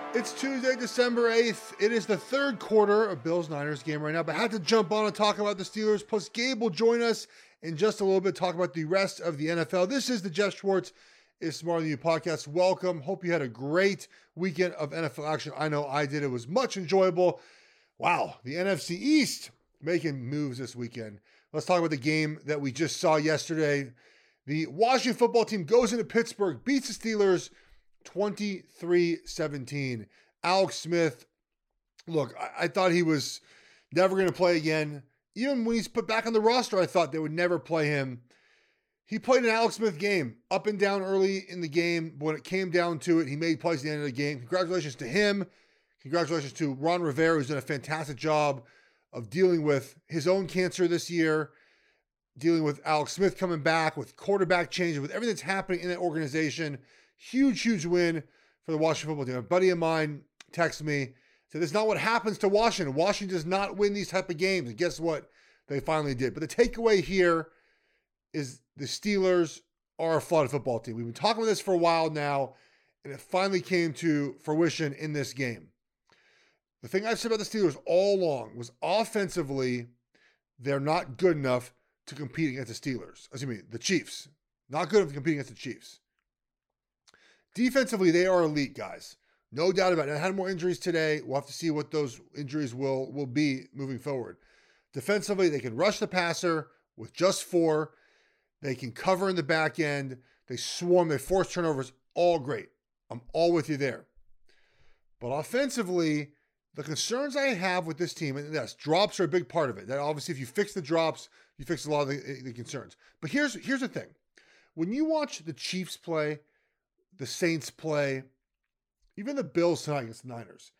It's Tuesday, December 8th. It is the third quarter of Bills-Niners game right now, but I had to jump on and talk about the Steelers. Plus, Gabe will join us in just a little bit, talk about the rest of the NFL. This is the Jeff Schwartz is Smarter Than You podcast. Welcome. Hope you had a great weekend of NFL action. I know I did. It was much enjoyable. Wow, the NFC East making moves this weekend. Let's talk about the game that we just saw yesterday. The Washington football team goes into Pittsburgh, beats the Steelers 23-17. Alex Smith, look, I thought he was never going to play again. Even when he's put back on the roster, I thought they would never play him. He played an Alex Smith game, up and down early in the game. But when it came down to it, he made plays at the end of the game. Congratulations to him. Congratulations to Ron Rivera, who's done a fantastic job of dealing with his own cancer this year, dealing with Alex Smith coming back, with quarterback changes, with everything that's happening in that organization. Huge, huge win for the Washington football team. A buddy of mine texted me, said, "This is not what happens to Washington. Washington does not win these type of games." And guess what? They finally did. But the takeaway here is the Steelers are a flawed football team. We've been talking about this for a while now, and it finally came to fruition in this game. The thing I've said about the Steelers all along was offensively, they're not good enough to compete against the Steelers. The Chiefs. Not good enough to compete against the Chiefs. Defensively, they are elite, guys. No doubt about it. I had more injuries today. We'll have to see what those injuries will be moving forward. Defensively, they can rush the passer with just 4. They can cover in the back end. They swarm. They force turnovers. All great. I'm all with you there. But offensively, the concerns I have with this team, and yes, drops are a big part of it. That obviously, if you fix the drops, you fix a lot of the concerns. But here's the thing. When you watch the Chiefs play, the Saints play, even the Bills tonight against the Niners,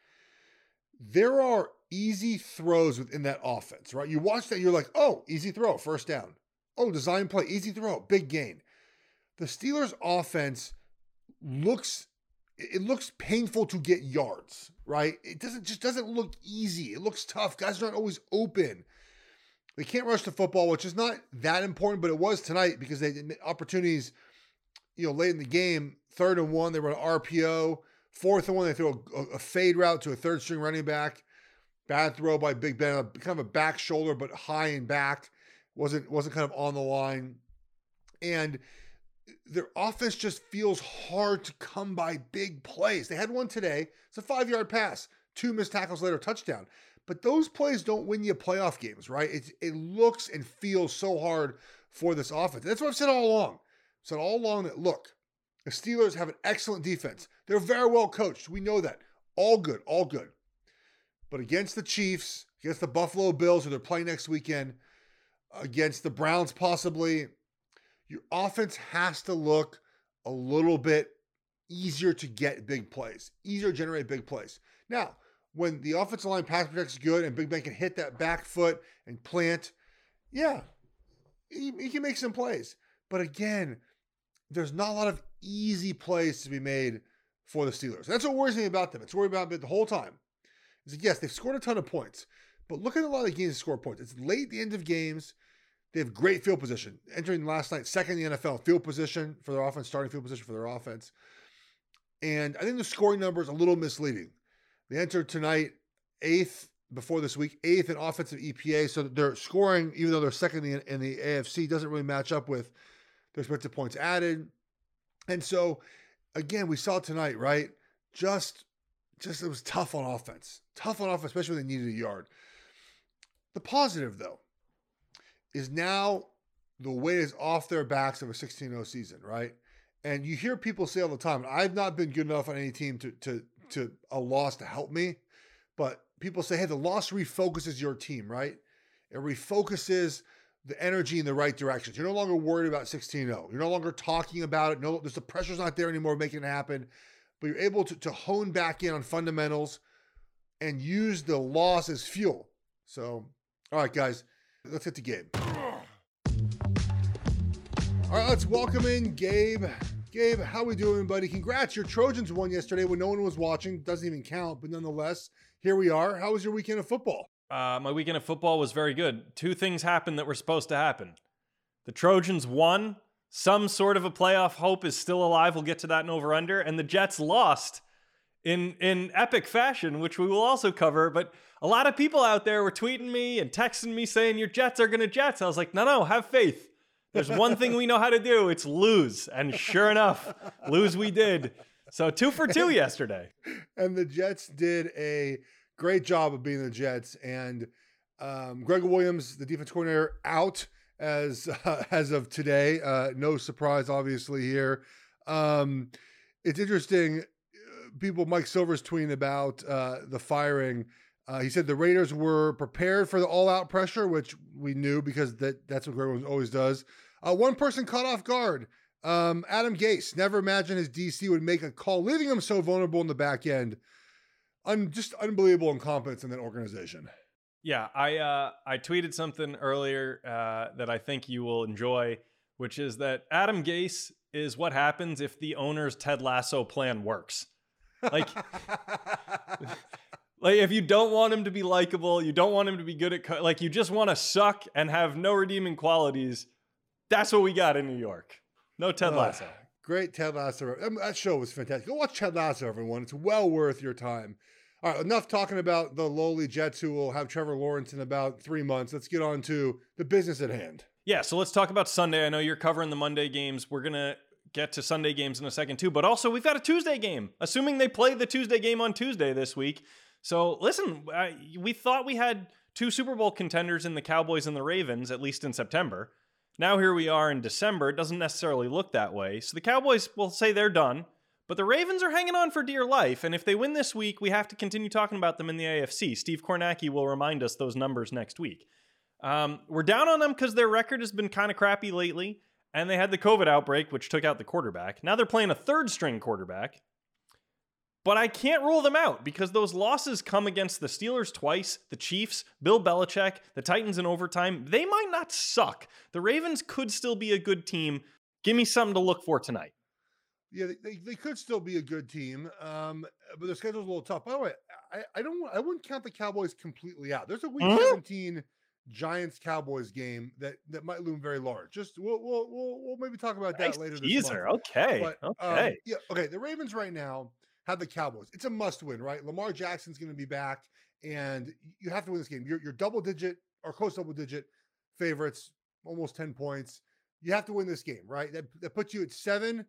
there are easy throws within that offense, right? You watch that, you're like, oh, easy throw, first down. Oh, design play, easy throw, big gain. The Steelers' offense looks painful to get yards, right? It just doesn't look easy. It looks tough. Guys aren't always open. They can't rush the football, which is not that important, but it was tonight because they had opportunities, late in the game. 3rd and 1, they run an RPO. 4th and 1, they throw a fade route to a third-string running back. Bad throw by Big Ben, kind of a back shoulder, but high and back. Wasn't kind of on the line. And their offense just feels hard to come by big plays. They had one today. It's a 5-yard pass. 2 missed tackles later, touchdown. But those plays don't win you playoff games, right? It looks and feels so hard for this offense. That's what I've said all along. I've said all along that, look, the Steelers have an excellent defense. They're very well coached. We know that. All good, all good. But against the Chiefs, against the Buffalo Bills, who they're playing next weekend, against the Browns possibly, your offense has to look a little bit easier to get big plays, easier to generate big plays. Now, when the offensive line pass protects good and Big Ben can hit that back foot and plant, yeah, he can make some plays. But again, there's not a lot of easy plays to be made for the Steelers. That's what worries me about them. It's worried about them the whole time. Is that, yes, they've scored a ton of points, but look at a lot of the games that score points. It's late at the end of games. They have great field position. Entering last night, second in the NFL field position for their offense, starting field position for their offense. And I think the scoring number is a little misleading. They entered tonight 8th before this week, 8th in offensive EPA. So their scoring, even though they're second in the AFC, doesn't really match up with their expected points added. And so, again, we saw tonight, right? Just it was tough on offense. Tough on offense, especially when they needed a yard. The positive, though, is now the weight is off their backs of a 16-0 season, right? And you hear people say all the time, I've not been good enough on any team to a loss to help me, but people say, hey, the loss refocuses your team, right? It refocuses the energy in the right directions. You're no longer worried about 16-0. You're no longer talking about it. No, the pressure's not there anymore making it happen, but you're able to hone back in on fundamentals and use the loss as fuel. So, all right, guys, let's hit the game. All right, let's welcome in Gabe. Gabe, how we doing, buddy? Congrats. Your Trojans won yesterday when no one was watching. Doesn't even count, but nonetheless, here we are. How was your weekend of football? My weekend of football was very good. 2 things happened that were supposed to happen. The Trojans won. Some sort of a playoff hope is still alive. We'll get to that in over-under. And the Jets lost. in epic fashion, which we will also cover. But a lot of people out there were tweeting me and texting me saying your Jets are going to Jets. I was like, no, have faith. There's one thing we know how to do. It's lose. And sure enough, lose we did. So 2 for 2 yesterday. And the Jets did a great job of being the Jets. And Greg Williams, the defense coordinator, out as of today. No surprise, obviously, here. It's interesting. Mike Silver's tweeting about the firing. He said the Raiders were prepared for the all-out pressure, which we knew because that's what Greg Williams always does. One person caught off guard. Adam Gase never imagined his DC would make a call, leaving him so vulnerable in the back end. Just unbelievable incompetence in that organization. Yeah, I tweeted something earlier that I think you will enjoy, which is that Adam Gase is what happens if the owner's Ted Lasso plan works. Like if you don't want him to be likable, you don't want him to be good at, like you just want to suck and have no redeeming qualities. That's what we got in New York. No Ted Lasso. Great Ted Lasso. That show was fantastic. Go watch Ted Lasso, everyone. It's well worth your time. All right, enough talking about the lowly Jets who will have Trevor Lawrence in about 3 months. Let's get on to the business at hand. Yeah, so let's talk about Sunday. I know you're covering the Monday games. We're going to get to Sunday games in a second too, but also we've got a Tuesday game, assuming they play the Tuesday game on Tuesday this week. So listen, we thought we had 2 Super Bowl contenders in the Cowboys and the Ravens, at least in September. Now here we are in December. It doesn't necessarily look that way. So the Cowboys will say they're done, but the Ravens are hanging on for dear life. And if they win this week, we have to continue talking about them in the AFC. Steve Kornacki will remind us those numbers next week. We're down on them because their record has been kind of crappy lately. And they had the COVID outbreak, which took out the quarterback. Now they're playing a third-string quarterback. But I can't rule them out because those losses come against the Steelers twice, the Chiefs, Bill Belichick, the Titans in overtime. They might not suck. The Ravens could still be a good team. Give me something to look for tonight. Yeah, they could still be a good team, but their schedule's a little tough. By the way, I wouldn't count the Cowboys completely out. There's a Week 17 Giants-Cowboys game that might loom very large. Just we'll maybe talk about that later this month. Okay. But, okay. Okay. The Ravens right now have the Cowboys. It's a must-win, right? Lamar Jackson's going to be back, and you have to win this game. You're double-digit or close double-digit favorites, almost 10 points. You have to win this game, right? That puts you at 7-6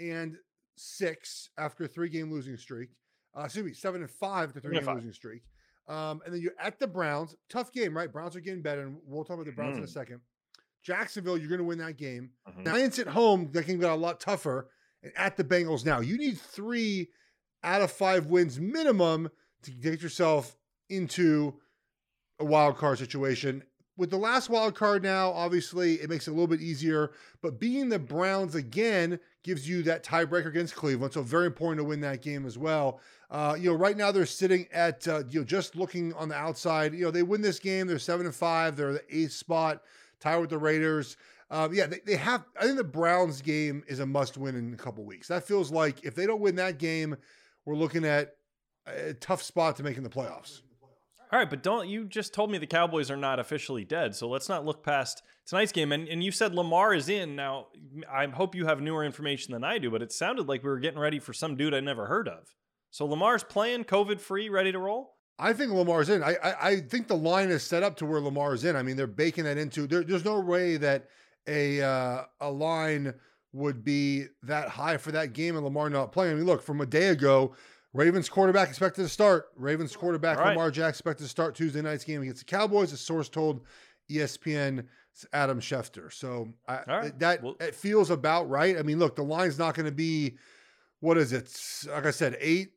after a 3-game losing streak. 7-5 after 3-game losing streak. And then you're at the Browns. Tough game, right? Browns are getting better, and we'll talk about the Browns in a second. Jacksonville, you're going to win that game. Giants at home, that game got a lot tougher. And at the Bengals now, you need 3 out of 5 wins minimum to get yourself into a wild card situation. With the last wild card now, obviously, it makes it a little bit easier. But beating the Browns again gives you that tiebreaker against Cleveland. So very important to win that game as well. Right now they're sitting at, just looking on the outside. They win this game. They're 7-5. They're the 8th spot, tied with the Raiders. They have, I think the Browns game is a must win in a couple weeks. That feels like if they don't win that game, we're looking at a tough spot to make in the playoffs. All right, but you just told me the Cowboys are not officially dead, so let's not look past tonight's game. And you said Lamar is in. Now, I hope you have newer information than I do, but it sounded like we were getting ready for some dude I never heard of. So Lamar's playing, COVID-free, ready to roll? I think Lamar's in. I think the line is set up to where Lamar's in. I mean, they're baking that into. There's no way that a line would be that high for that game and Lamar not playing. I mean, look, from a day ago, Ravens quarterback expected to start. Ravens quarterback Lamar Jackson expected to start Tuesday night's game against the Cowboys. A source told ESPN Adam Schefter. So it feels about right. I mean, look, the line's not going to be, what is it? Like I said,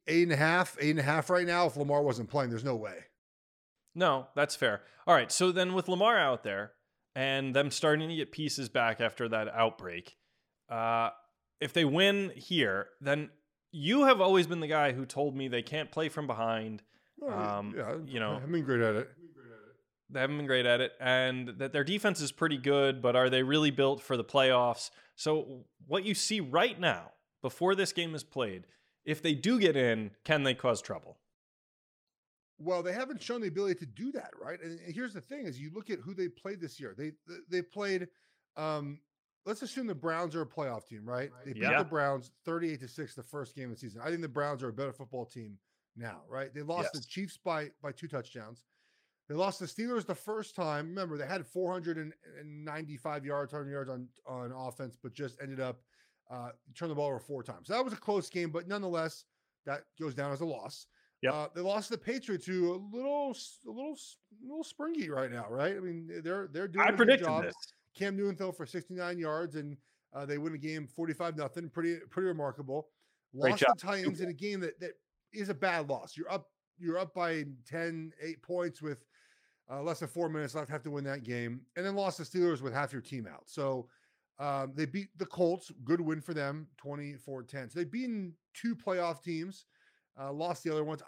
8.5 right now. If Lamar wasn't playing, there's no way. No, that's fair. All right. So then with Lamar out there and them starting to get pieces back after that outbreak, if they win here, then you have always been the guy who told me they can't play from behind. I haven't been great at it. They haven't been great at it, and that their defense is pretty good, but are they really built for the playoffs? So what you see right now, before this game is played, if they do get in, can they cause trouble? Well, they haven't shown the ability to do that, right? And here's the thing: is you look at who they played this year. They played let's assume the Browns are a playoff team, right? They beat Yeah. the Browns 38-6 the first game of the season. I think the Browns are a better football team now, right? They lost the Chiefs by 2 touchdowns. They lost the Steelers the first time. Remember, they had 495 yards, 100 yards on offense, but just ended up turning the ball over 4 times. So that was a close game, but nonetheless, that goes down as a loss. Yep. They lost the Patriots, who a little springy right now, right? I mean, they're doing I a predicted good job. this. Cam Newton throw for 69 yards, and they win a game 45-0. Pretty remarkable. Lost the Titans in a game that is a bad loss. You're up by 8 points with less than 4 minutes left. Have to win that game, and then lost the Steelers with half your team out. So they beat the Colts. Good win for them, 24-10. So they've beaten 2 playoff teams. Lost the other ones.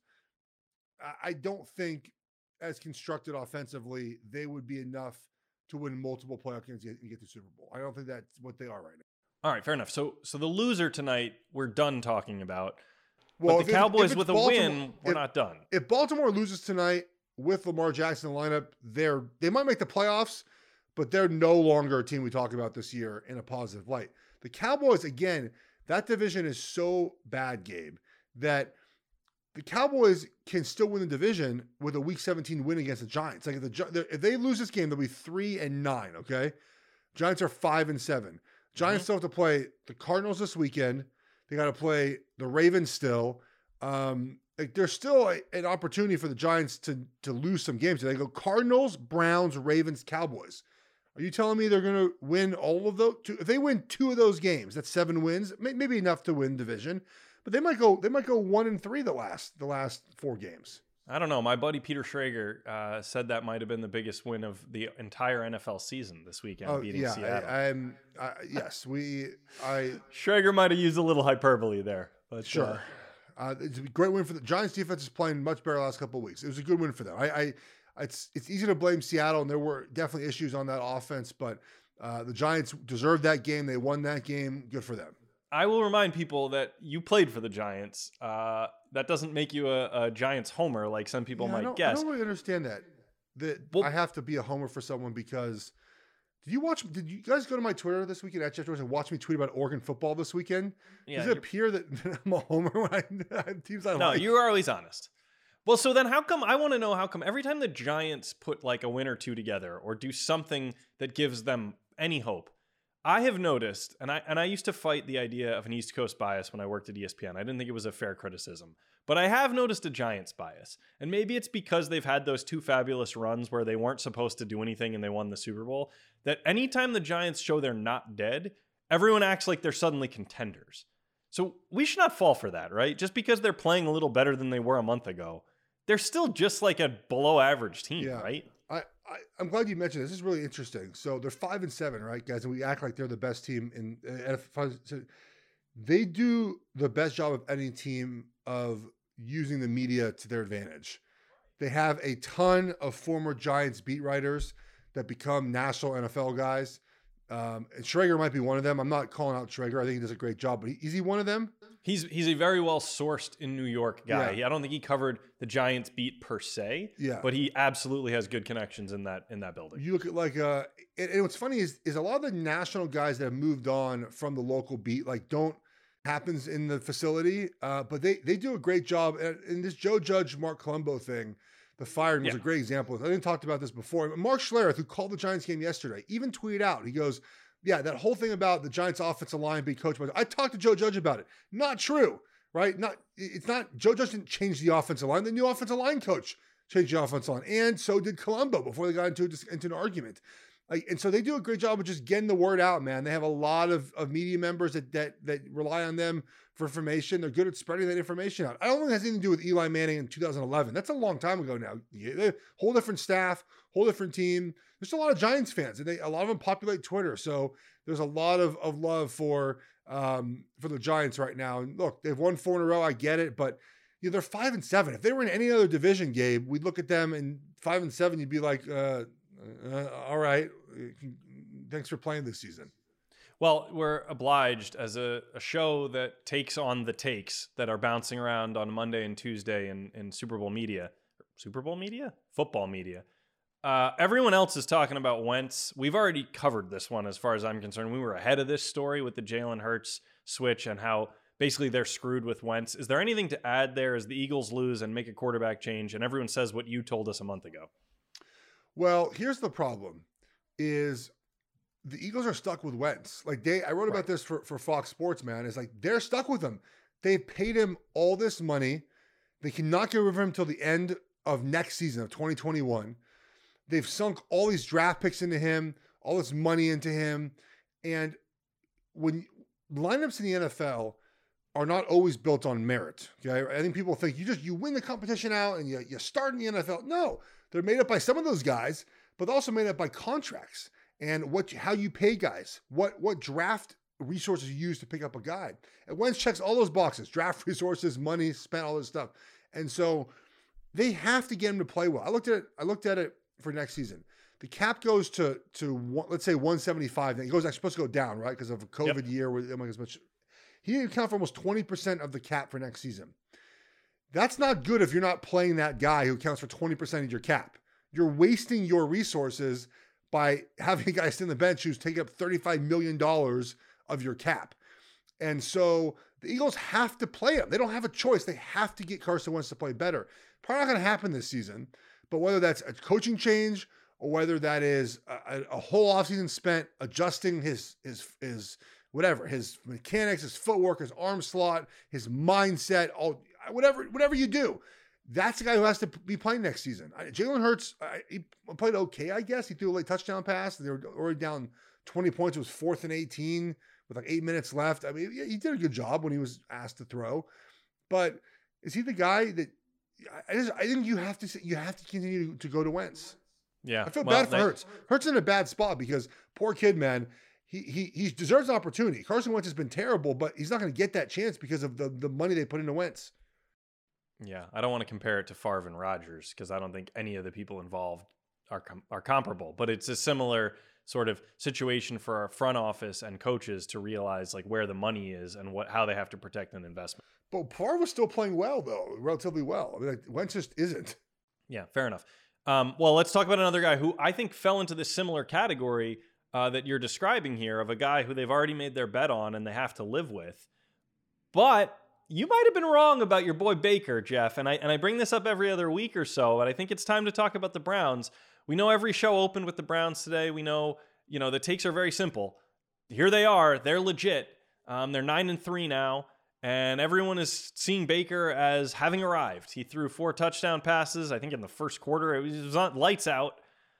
I don't think, as constructed offensively, they would be enough to win multiple playoff games and get to the Super Bowl. I don't think that's what they are right now. All right, fair enough. So the loser tonight, we're done talking about. Well, but the Cowboys with a win, we're not done. If Baltimore loses tonight with Lamar Jackson in the lineup, they might make the playoffs, but they're no longer a team we talk about this year in a positive light. The Cowboys, again, that division is so bad, Gabe, that the Cowboys can still win the division with a Week 17 win against the Giants. Like if they lose this game, they'll be 3-9. Okay, Giants are 5-7. Giants still have to play the Cardinals this weekend. They got to play the Ravens still. There's still an opportunity for the Giants to lose some games. They go Cardinals, Browns, Ravens, Cowboys. Are you telling me they're going to win all of those? If they win 2 of those games, that's 7 wins, maybe enough to win division. But they might go 1-3 the last 4 games. I don't know. My buddy Peter Schrager said that might have been the biggest win of the entire NFL season this weekend, beating Seattle. Yes, Schrager might have used a little hyperbole there, but sure. It's a great win for the Giants. Defense is playing much better the last couple of weeks. It was a good win for them. It's easy to blame Seattle, and there were definitely issues on that offense, but the Giants deserved that game. They won that game. Good for them. I will remind people that you played for the Giants. That doesn't make you a Giants homer like some people might guess. I don't really understand that. I have to be a homer for someone because did you guys go to my Twitter this weekend at Jeff George and watch me tweet about Oregon football this weekend? Yeah, Does it appear that I'm a homer when I have teams I like? No, you are always honest. Well, so then how come every time the Giants put like a win or 2 together or do something that gives them any hope, I have noticed, and I used to fight the idea of an East Coast bias when I worked at ESPN. I didn't think it was a fair criticism. But I have noticed a Giants bias. And maybe it's because they've had those 2 fabulous runs where they weren't supposed to do anything and they won the Super Bowl, that anytime the Giants show they're not dead, everyone acts like they're suddenly contenders. So we should not fall for that, right? Just because they're playing a little better than they were a month ago, they're still just like a below average team, right? I'm glad you mentioned this. This is really interesting. So they're 5-7, right, guys? And we act like they're the best team in NFL. So they do the best job of any team of using the media to their advantage. They have a ton of former Giants beat writers that become national NFL guys. And Schrager might be one of them. I'm not calling out Schrager. I think he does a great job. But is he one of them? He's a very well sourced in New York guy. Yeah. I don't think he covered the Giants beat per se. Yeah. But he absolutely has good connections in that building. You look at and what's funny is a lot of the national guys that have moved on from the local beat don't happens in the facility. But they do a great job. And this Joe Judge, Mark Colombo thing, the firing was a great example. I didn't talk about this before. Mark Schlereth, who called the Giants game yesterday, even tweeted out, he goes, yeah, that whole thing about the Giants offensive line being coached by, I talked to Joe Judge about it. Not true, right? It's not, Joe Judge didn't change the offensive line. The new offensive line coach changed the offensive line. And so did Colombo before they got into an argument. And so they do a great job of just getting the word out, man. They have a lot of media members that rely on them for information. They're good at spreading that information out. I don't think it has anything to do with Eli Manning in 2011. That's a long time ago now. Whole different staff, whole different team. There's a lot of Giants fans, and a lot of them populate Twitter. So there's a lot of love for the Giants right now. And look, they've won 4 in a row. I get it, but they're 5-7. If they were in any other division, Gabe, we'd look at them and 5-7. You'd be like, all right, thanks for playing this season. Well, we're obliged as a show that takes on the takes that are bouncing around on Monday and Tuesday in Super Bowl media. Super Bowl media? Football media. Everyone else is talking about Wentz. We've already covered this one as far as I'm concerned. We were ahead of this story with the Jalen Hurts switch and how basically they're screwed with Wentz. Is there anything to add there as the Eagles lose and make a quarterback change and everyone says what you told us a month ago? Well, here's the problem is the Eagles are stuck with Wentz. Like I wrote about this for Fox Sports, man. It's like they're stuck with him. They've paid him all this money. They cannot get rid of him until the end of next season of 2021. They've sunk all these draft picks into him, all this money into him. And when lineups in the NFL are not always built on merit. Okay. I think people think you win the competition out and you start in the NFL. No, they're made up by some of those guys, but also made up by contracts and how you pay guys, what draft resources you use to pick up a guy. And Wentz checks all those boxes, draft resources, money spent, all this stuff. And so they have to get him to play well. I looked at it for next season. The cap goes to let's say 175. Then it goes actually supposed to go down, right? Because of a COVID year where as much. He didn't account for almost 20% of the cap for next season. That's not good if you're not playing that guy who accounts for 20% of your cap. You're wasting your resources by having a guy sit on the bench who's taking up $35 million of your cap. And so the Eagles have to play him. They don't have a choice. They have to get Carson Wentz to play better. Probably not going to happen this season, but whether that's a coaching change or whether that is a whole offseason spent adjusting his whatever, his mechanics, his footwork, his arm slot, his mindset, whatever you do, that's the guy who has to be playing next season. Jalen Hurts, he played okay, I guess. He threw a late touchdown pass. They were already down 20 points. It was 4th and 18 with like 8 minutes left. I mean, he did a good job when he was asked to throw. But is he the guy that I think you have to continue to go to Wentz? Yeah, I feel bad for Hurts. Hurts in a bad spot because poor kid, man. He deserves an opportunity. Carson Wentz has been terrible, but he's not going to get that chance because of the money they put into Wentz. Yeah, I don't want to compare it to Favre and Rodgers because I don't think any of the people involved are comparable. But it's a similar sort of situation for our front office and coaches to realize like where the money is and how they have to protect an investment. But Favre was still playing well, though, relatively well. I mean, like, Wentz just isn't. Yeah, fair enough. Well, let's talk about another guy who I think fell into this similar category that you're describing here of a guy who they've already made their bet on and they have to live with. But you might have been wrong about your boy Baker, Jeff. And I bring this up every other week or so, but I think it's time to talk about the Browns. We know every show opened with the Browns today. We know, the takes are very simple. Here they are. They're legit. They're 9-3 now. And everyone is seeing Baker as having arrived. He threw 4 touchdown passes, I think in the first quarter. It was on lights out.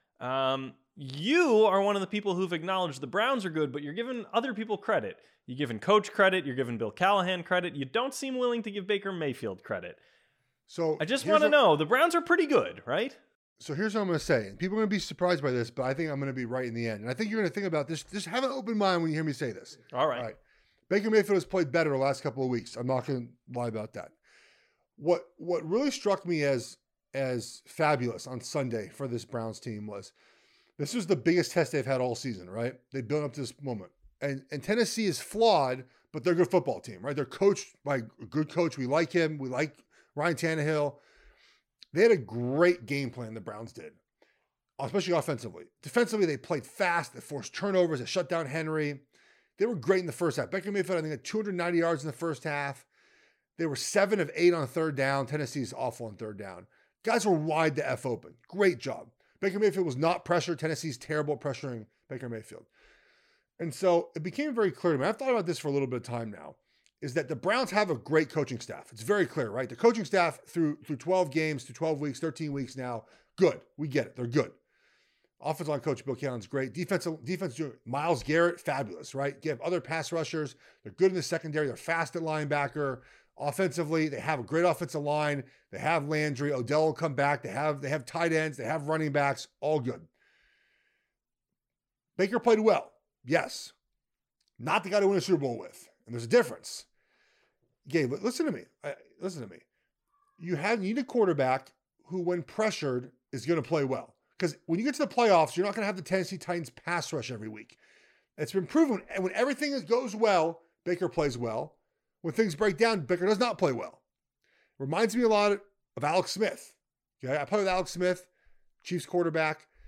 You are one of the people who've acknowledged the Browns are good, but you're giving other people credit. You're giving Coach credit. You're giving Bill Callahan credit. You don't seem willing to give Baker Mayfield credit. So I just want to know, the Browns are pretty good, right? So here's what I'm going to say. People are going to be surprised by this, but I think I'm going to be right in the end. And I think you're going to think about this. Just have an open mind when you hear me say this. All right. Baker Mayfield has played better the last couple of weeks. I'm not going to lie about that. What really struck me as fabulous on Sunday for this Browns team was this was the biggest test they've had all season, right? They built up to this moment. And Tennessee is flawed, but they're a good football team, right? They're coached by a good coach. We like him. We like Ryan Tannehill. They had a great game plan, the Browns did, especially offensively. Defensively, they played fast. They forced turnovers. They shut down Henry. They were great in the first half. Baker Mayfield, I think, had 290 yards in the first half. They were 7 of 8 on third down. Tennessee's awful on third down. Guys were wide the F open. Great job. Baker Mayfield was not pressured. Tennessee's terrible at pressuring Baker Mayfield. And so it became very clear to me, I've thought about this for a little bit of time now, is that the Browns have a great coaching staff. It's very clear, right? The coaching staff through 12 games, through 12 weeks, 13 weeks now, good. We get it. They're good. Offensive line coach Bill Callahan's great. Defense, Myles Garrett, fabulous, right? You have other pass rushers. They're good in the secondary. They're fast at linebacker. Offensively, they have a great offensive line. They have Landry. Odell will come back. They have tight ends. They have running backs. All good. Baker played well. Yes. Not the guy to win a Super Bowl with. And there's a difference. Gabe, listen to me. You need a quarterback who, when pressured, is going to play well. Because when you get to the playoffs, you're not going to have the Tennessee Titans pass rush every week. It's been proven. And when everything goes well, Baker plays well. When things break down, Baker does not play well. Reminds me a lot of Alex Smith. Okay, I played with Alex Smith, Chiefs quarterback.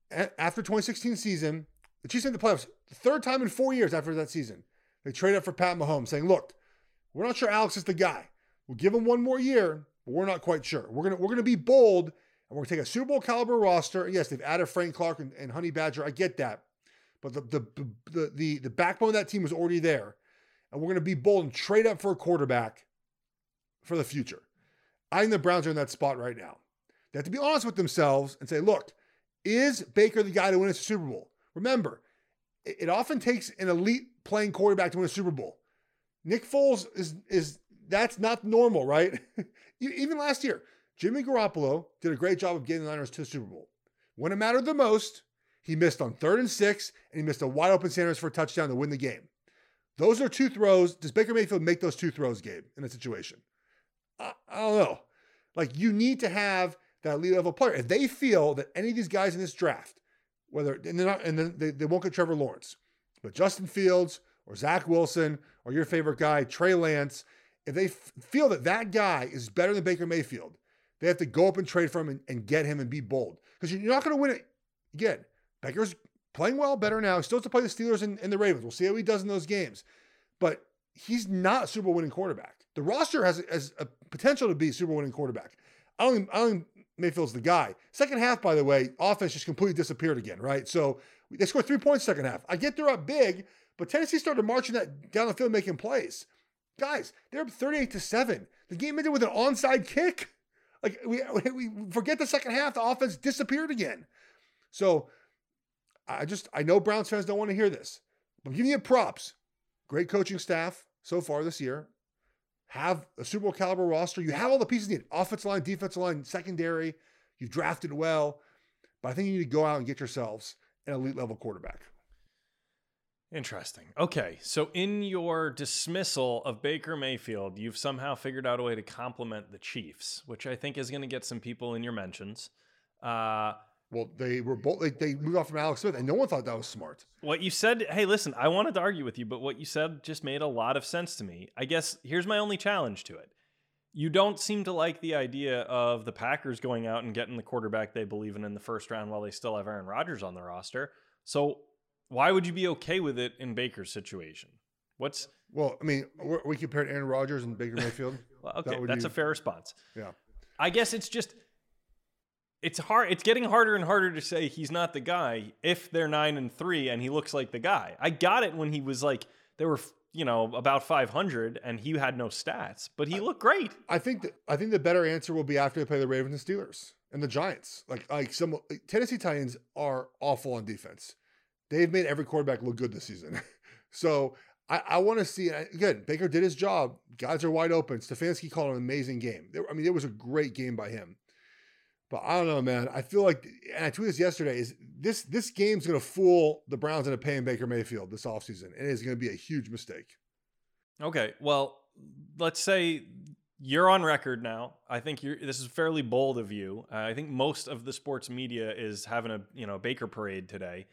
after 2016 season, the Chiefs made the playoffs the third time in 4 years after that season. They traded up for Pat Mahomes saying, look, we're not sure Alex is the guy. We'll give him one more year, but we're not quite sure. We're gonna be bold, and we're gonna take a Super Bowl caliber roster. And yes, they've added Frank Clark and Honey Badger. I get that. But the backbone of that team was already there. And we're gonna be bold and trade up for a quarterback for the future. I think the Browns are in that spot right now. They have to be honest with themselves and say, look, is Baker the guy to win us a Super Bowl? Remember, it often takes an elite playing quarterback to win a Super Bowl. Nick Foles is that's not normal, right? Even last year, Jimmy Garoppolo did a great job of getting the Niners to the Super Bowl. When it mattered the most, he missed on 3rd and 6, and he missed a wide open Sanders for a touchdown to win the game. Those are 2 throws. Does Baker Mayfield make those 2 throws, Gabe, in a situation? I don't know. Like, you need to have that elite level player. If they feel that any of these guys in this draft, and then they won't get Trevor Lawrence, but Justin Fields or Zach Wilson or your favorite guy, Trey Lance, if they feel that guy is better than Baker Mayfield, they have to go up and trade for him and get him and be bold. Because you're not going to win it. Again, Baker's playing well, better now. He still has to play the Steelers and the Ravens. We'll see how he does in those games. But he's not a Super Bowl winning quarterback. The roster has a potential to be a Super Bowl winning quarterback. I don't think Mayfield's the guy. Second half, by the way, offense just completely disappeared again, right? So they scored 3 points second half. I get they're up big, but Tennessee started marching that down the field, making plays. Guys, they're up 38-7. The game ended with an onside kick. Like, we forget the second half, the offense disappeared again. So I know Browns fans don't want to hear this. I'm giving you props. Great coaching staff so far this year. Have a Super Bowl caliber roster. You have all the pieces needed. Offensive line, defensive line, secondary. You've drafted well. But I think you need to go out and get yourselves an elite level quarterback. Interesting. Okay, so in your dismissal of Baker Mayfield, you've somehow figured out a way to compliment the Chiefs, which I think is going to get some people in your mentions. Well, they were both. They moved off from Alex Smith, and no one thought that was smart. What you said, hey, listen, I wanted to argue with you, but what you said just made a lot of sense to me. I guess here's my only challenge to it. You don't seem to like the idea of the Packers going out and getting the quarterback they believe in the first round while they still have Aaron Rodgers on the roster. So why would you be okay with it in Baker's situation? Well, I mean, we compared Aaron Rodgers and Baker Mayfield. Well, okay, that's a fair response. Yeah. I guess it's just... It's hard. It's getting harder and harder to say he's not the guy if they're 9-3 and he looks like the guy. I got it when he was like, they were, about 500 and he had no stats, but he looked great. I think the better answer will be after they play the Ravens and Steelers and the Giants. Like some Tennessee Titans are awful on defense. They've made every quarterback look good this season. So I want to see, again, Baker did his job. Guys are wide open. Stefanski called an amazing game. It was a great game by him. But I don't know, man. I feel like, and I tweeted this yesterday, is this game's going to fool the Browns into paying Baker Mayfield this offseason. It is going to be a huge mistake. Okay, well, let's say you're on record now. I think this is fairly bold of you. I think most of the sports media is having a Baker parade today.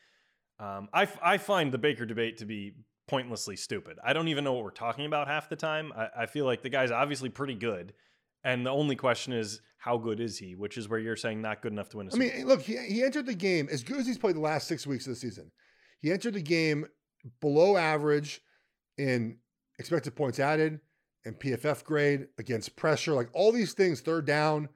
I find the Baker debate to be pointlessly stupid. I don't even know what we're talking about half the time. I feel like the guy's obviously pretty good. And the only question is, how good is he? Which is where you're saying not good enough to win a Super Bowl. Look, he entered the game as good as he's played the last 6 weeks of the season. He entered the game below average in expected points added and PFF grade, against pressure, like all these things, third down.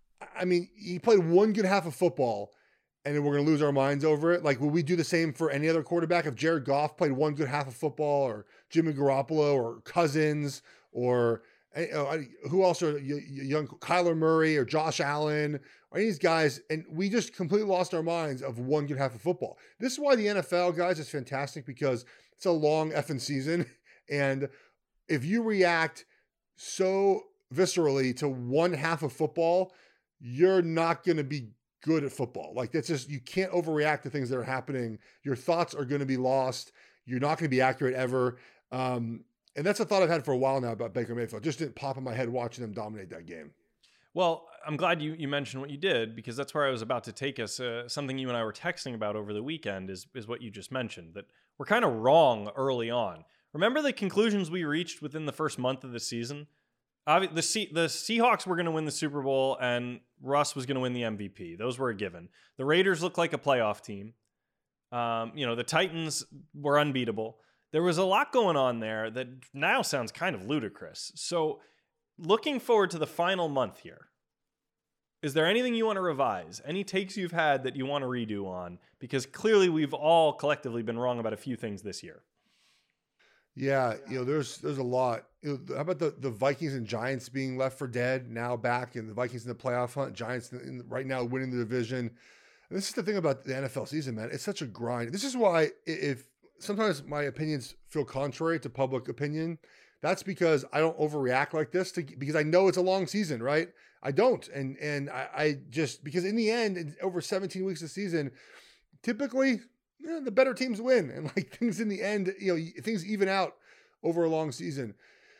He played one good half of football, and then we're going to lose our minds over it. Like, will we do the same for any other quarterback? If Jared Goff played one good half of football, or Jimmy Garoppolo, or Cousins, or who else are young, Kyler Murray or Josh Allen or any of these guys, and we just completely lost our minds of one good half of football. This is why the NFL, guys, is fantastic, because it's a long effing season, and if you react so viscerally to one half of football, you're not going to be good at football. Like, that's just, you can't overreact to things that are happening. Your thoughts are going to be lost. You're not going to be accurate ever. And that's a thought I've had for a while now about Baker Mayfield. It just didn't pop in my head watching them dominate that game. Well, I'm glad you mentioned what you did, because that's where I was about to take us. Something you and I were texting about over the weekend is what you just mentioned, that we're kind of wrong early on. Remember the conclusions we reached within the first month of the season? The Seahawks were going to win the Super Bowl, and Russ was going to win the MVP. Those were a given. The Raiders looked like a playoff team. The Titans were unbeatable. There was a lot going on there that now sounds kind of ludicrous. So looking forward to the final month here, is there anything you want to revise? Any takes you've had that you want to redo on? Because clearly we've all collectively been wrong about a few things this year. Yeah, there's a lot. How about the Vikings and Giants being left for dead, now back, and the Vikings in the playoff hunt, Giants right now winning the division. And this is the thing about the NFL season, man. It's such a grind. This is why if sometimes my opinions feel contrary to public opinion, that's because I don't overreact like this because I know it's a long season, right? I don't. And I just, because in the end, over 17 weeks of season, typically the better teams win. And like things in the end, things even out over a long season.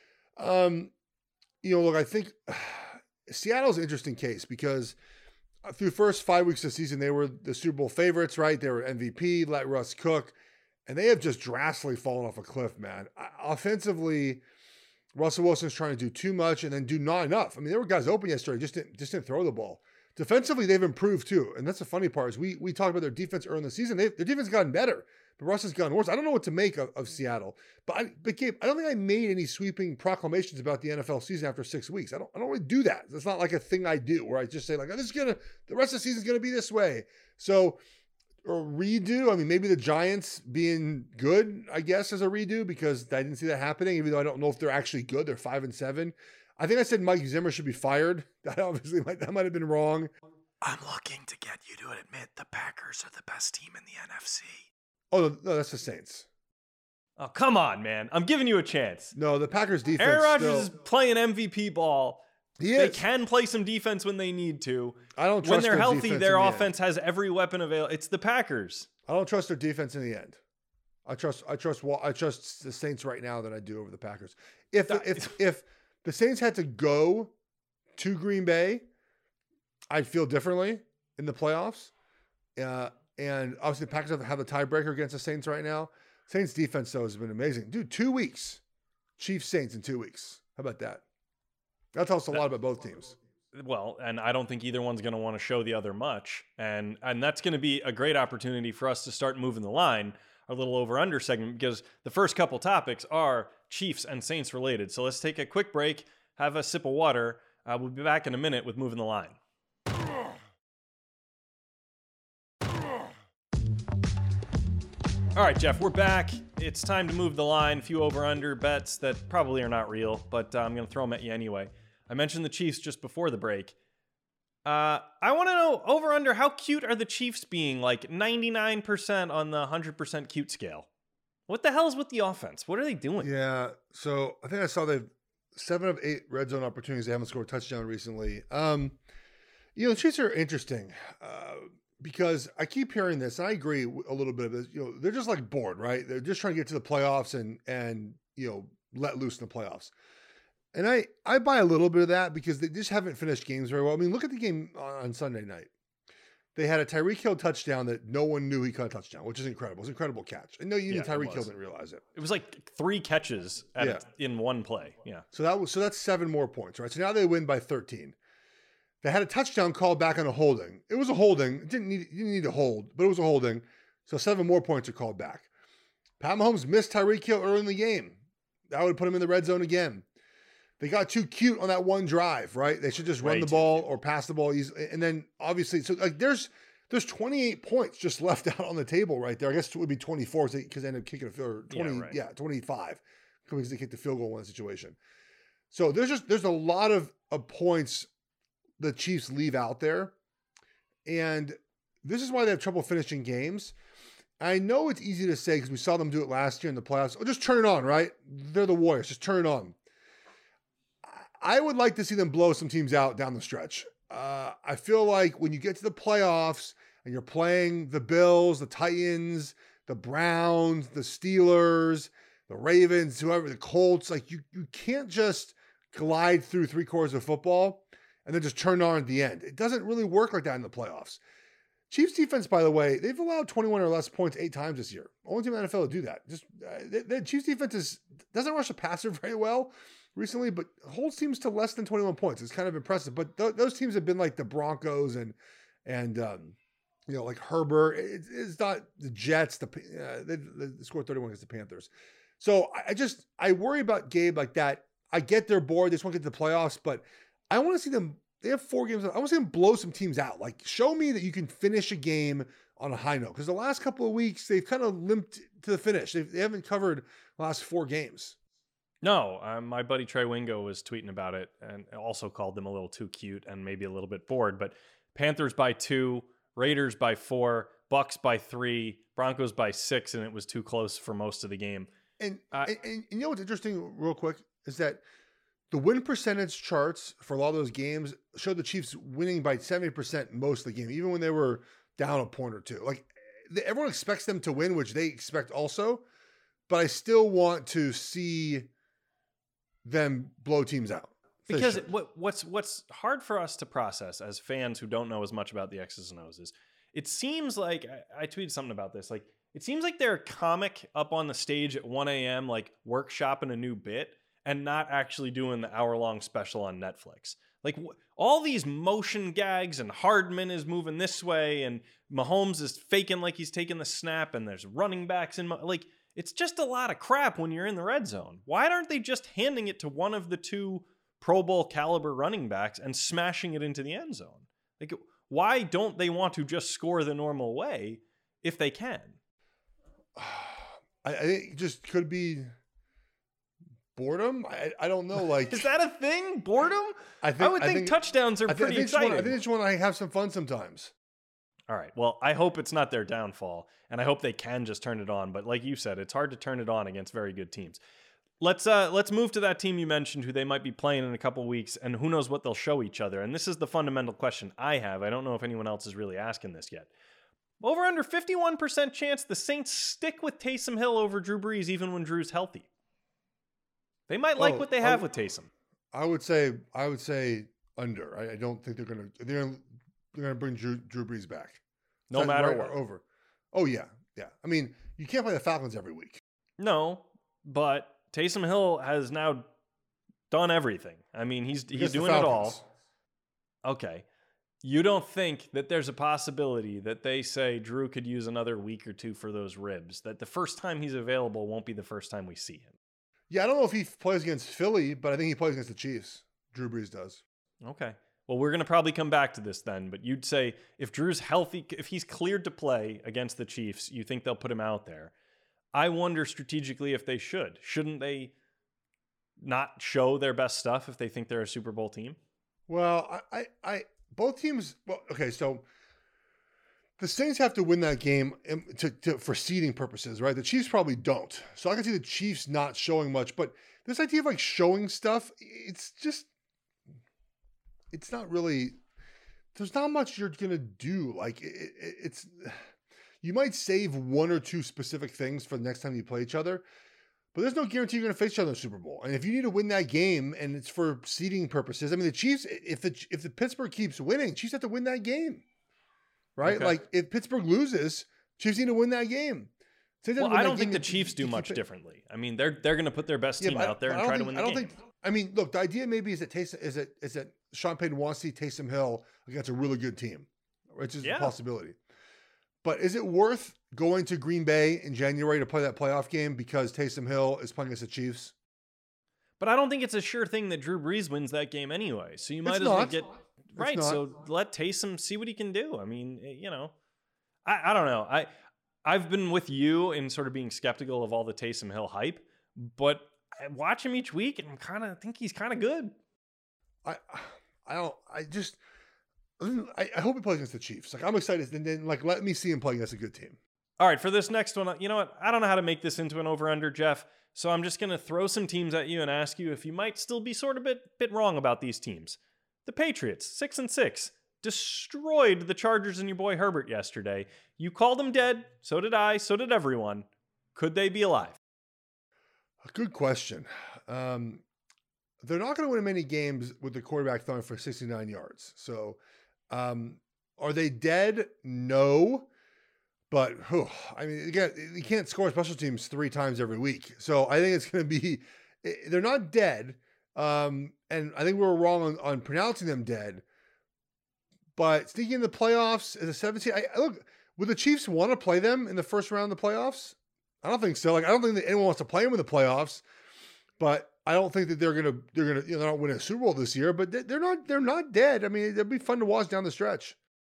Look, I think Seattle's an interesting case because through the first 5 weeks of the season, they were the Super Bowl favorites, right? They were MVP, let Russ cook. And they have just drastically fallen off a cliff, man. Offensively, Russell Wilson's trying to do too much and then do not enough. I mean, there were guys open yesterday, just didn't throw the ball. Defensively, they've improved too. And that's the funny part is we talked about their defense early in the season. Their defense has gotten better, but Russ has gotten worse. I don't know what to make of Seattle. But Gabe, I don't think I made any sweeping proclamations about the NFL season after 6 weeks. I don't really do that. It's not like a thing I do where I just say like, the rest of the season's gonna be this way. So or redo. I mean, maybe the Giants being good, I guess, as a redo because I didn't see that happening, even though I don't know if they're actually good. They're 5-7. I think I said Mike Zimmer should be fired. That obviously that might have been wrong. I'm looking to get you to admit the Packers are the best team in the NFC. Oh, no, that's the Saints. Oh, come on, man. I'm giving you a chance. No, the Packers defense. Aaron Rodgers is playing MVP ball. He is. They can play some defense when they need to. I don't trust when they're their healthy, defense their in the offense has every weapon available. It's the Packers. I don't trust their defense in the end. I trust the Saints right now than I do over the Packers. If the Saints had to go to Green Bay, I'd feel differently in the playoffs. And obviously the Packers have a tiebreaker against the Saints right now. Saints defense, though, has been amazing. Dude, 2 weeks. Chiefs Saints in 2 weeks. How about that? That tells us a lot about both teams. Well, and I don't think either one's going to want to show the other much. And that's going to be a great opportunity for us to start moving the line, our little over-under segment, because the first couple topics are Chiefs and Saints related. So let's take a quick break, have a sip of water. We'll be back in a minute with Moving the Line. All right, Jeff, we're back. It's time to move the line. A few over-under bets that probably are not real, but I'm going to throw them at you anyway. I mentioned the Chiefs just before the break. I want to know, over-under, how cute are the Chiefs being? Like 99% on the 100% cute scale. What the hell is with the offense? What are they doing? Yeah, so I think I saw they've 7 of 8 red zone opportunities. They haven't scored a touchdown recently. The Chiefs are interesting because I keep hearing this, and I agree a little bit of this. They're just like bored, right? They're just trying to get to the playoffs and let loose in the playoffs. And I buy a little bit of that because they just haven't finished games very well. I mean, look at the game on Sunday night. They had a Tyreek Hill touchdown that no one knew he caught a touchdown, which is incredible. It was an incredible catch. And Tyreek Hill didn't realize it. It was like 3 catches in one play. Yeah. So that's 7 more points, right? So now they win by 13. They had a touchdown called back on a holding. It was a holding. It didn't need to hold, but it was a holding. So 7 more points are called back. Pat Mahomes missed Tyreek Hill early in the game. That would put him in the red zone again. They got too cute on that one drive, right? They should just run the ball or pass the ball easily. And then obviously, so like there's 28 points just left out on the table right there. I guess it would be 24 because they ended up kicking a field goal. 25 because they kicked the field goal in that situation. So there's a lot of points the Chiefs leave out there. And this is why they have trouble finishing games. I know it's easy to say because we saw them do it last year in the playoffs. Oh, just turn it on, right? They're the Warriors. Just turn it on. I would like to see them blow some teams out down the stretch. I feel like when you get to the playoffs and you're playing the Bills, the Titans, the Browns, the Steelers, the Ravens, whoever, the Colts, like you can't just glide through 3 quarters of football and then just turn it on at the end. It doesn't really work like that in the playoffs. Chiefs defense, by the way, they've allowed 21 or less points 8 times this year. Only team in the NFL to do that. Just the Chiefs defense doesn't rush the passer very well. recently, but holds teams to less than 21 points. It's kind of impressive. But those teams have been like the Broncos and like Herbert. It's not the Jets. They scored 31 against the Panthers. So I worry about Gabe like that. I get they're bored. They just want to get to the playoffs, but I want to see them. They have 4 games. I want to see them blow some teams out. Like, show me that you can finish a game on a high note. Because the last couple of weeks, they've kind of limped to the finish. They haven't covered the last 4 games. No, my buddy Trey Wingo was tweeting about it and also called them a little too cute and maybe a little bit bored. But Panthers by 2, Raiders by 4, Bucks by 3, Broncos by 6, and it was too close for most of the game. And you know what's interesting, real quick, is that the win percentage charts for a lot of those games showed the Chiefs winning by 70% most of the game, even when they were down a point or two. Like, everyone expects them to win, which they expect also, but I still want to see them blow teams out. Because what's hard for us to process as fans who don't know as much about the X's and O's is, it seems like, I tweeted something about this, like, it seems like they're a comic up on the stage at 1 a.m., like workshopping a new bit and not actually doing the hour-long special on Netflix. Like, all these motion gags, and Hardman is moving this way, and Mahomes is faking like he's taking the snap, and there's running backs in, like, it's just a lot of crap when you're in the red zone. Why aren't they just handing it to one of the 2 Pro Bowl caliber running backs and smashing it into the end zone? Like, why don't they want to just score the normal way if they can? I think it just could be boredom. I don't know. Like, is that a thing? Boredom? I would think touchdowns are pretty exciting. I think they just want to have some fun sometimes. All right. Well, I hope it's not their downfall, and I hope they can just turn it on. But like you said, it's hard to turn it on against very good teams. Let's move to that team you mentioned, who they might be playing in a couple weeks, and who knows what they'll show each other. And this is the fundamental question I have. I don't know if anyone else is really asking this yet. Over under 51% chance the Saints stick with Taysom Hill over Drew Brees even when Drew's healthy. They might like what they have with Taysom. I would say under. I don't think they're gonna bring Drew Brees back. No matter what. Over. Oh yeah. I mean, you can't play the Falcons every week. No, but Taysom Hill has now done everything. I mean, he's doing it all. Okay. You don't think that there's a possibility that they say Drew could use another week or 2 for those ribs, that the first time he's available won't be the first time we see him? Yeah, I don't know if he plays against Philly, but I think he plays against the Chiefs. Drew Brees does. Okay. Well, we're going to probably come back to this then, but you'd say if Drew's healthy, if he's cleared to play against the Chiefs, you think they'll put him out there. I wonder strategically if they should. Shouldn't they not show their best stuff if they think they're a Super Bowl team? Well, I both teams. Well, okay, so the Saints have to win that game for seeding purposes, right? The Chiefs probably don't. So I can see the Chiefs not showing much, but this idea of like showing stuff, it's not really. There's not much you're gonna do. Like it's. You might save 1 or 2 specific things for the next time you play each other, but there's no guarantee you're going to face each other in the Super Bowl. And if you need to win that game and it's for seeding purposes, I mean, the Chiefs, if the Pittsburgh keeps winning, Chiefs have to win that game, right? Okay. Like if Pittsburgh loses, Chiefs need to win that game. Well, I don't think the Chiefs do much differently. I mean, they're going to put their best team out there and try to win the game. I mean, look, the idea maybe is that Sean Payton wants to see Taysom Hill against a really good team, which is a possibility. But is it worth going to Green Bay in January to play that playoff game because Taysom Hill is playing against the Chiefs? But I don't think it's a sure thing that Drew Brees wins that game anyway. So you might as well get right. So let Taysom see what he can do. I mean, I don't know. I've been with you in sort of being skeptical of all the Taysom Hill hype, but I watch him each week and I think he's kind of good. I hope he plays against the Chiefs. Like, I'm excited. And then, let me see him play against a good team. All right, for this next one, you know what? I don't know how to make this into an over-under, Jeff. So I'm just going to throw some teams at you and ask you if you might still be sort of bit wrong about these teams. The Patriots, 6-6, destroyed the Chargers and your boy Herbert yesterday. You called them dead. So did I. So did everyone. Could they be alive? A good question. They're not going to win many games with the quarterback throwing for 69 yards. So, are they dead? No. But, I mean, again, you can't score special teams 3 times every week. So I think it's going to be, they're not dead. And I think we were wrong on pronouncing them dead. But sneaking in the playoffs as a 17, look, would the Chiefs want to play them in the first round of the playoffs? I don't think so. Like, I don't think that anyone wants to play them in the playoffs. But I don't think that they're not win a Super Bowl this year. But they're not dead. I mean, it'd be fun to watch down the stretch.